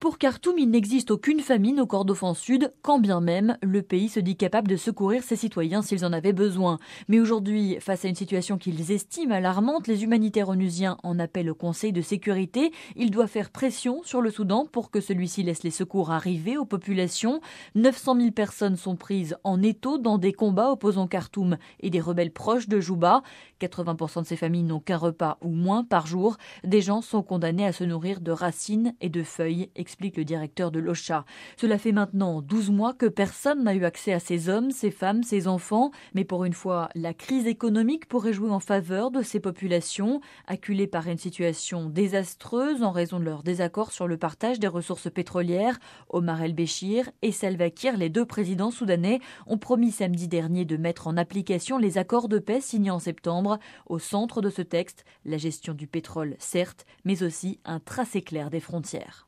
Pour Khartoum, il n'existe aucune famine au Kordofan Sud, quand bien même le pays se dit capable de secourir ses citoyens s'ils en avaient besoin. Mais aujourd'hui, face à une situation qu'ils estiment alarmante, les humanitaires onusiens en appellent au Conseil de sécurité. Il doit faire pression sur le Soudan pour que celui-ci laisse les secours arriver aux populations. 900 000 personnes sont prises en étau dans des combats opposant Khartoum et des rebelles proches de Juba. 80% de ces familles n'ont qu'un repas ou moins par jour. Des gens sont condamnés à se nourrir de racines et de feuilles, explique le directeur de l'OCHA. Cela fait maintenant 12 mois que personne n'a eu accès à ces hommes, ces femmes, ces enfants. Mais pour une fois, la crise économique pourrait jouer en faveur de ces populations, acculées par une situation désastreuse en raison de leur désaccord sur le partage des ressources pétrolières. Omar el-Béchir et Salva Kiir, les deux présidents soudanais, ont promis samedi dernier de mettre en application les accords de paix signés en septembre. Au centre de ce texte, la gestion du pétrole, certes, mais aussi un tracé clair des frontières.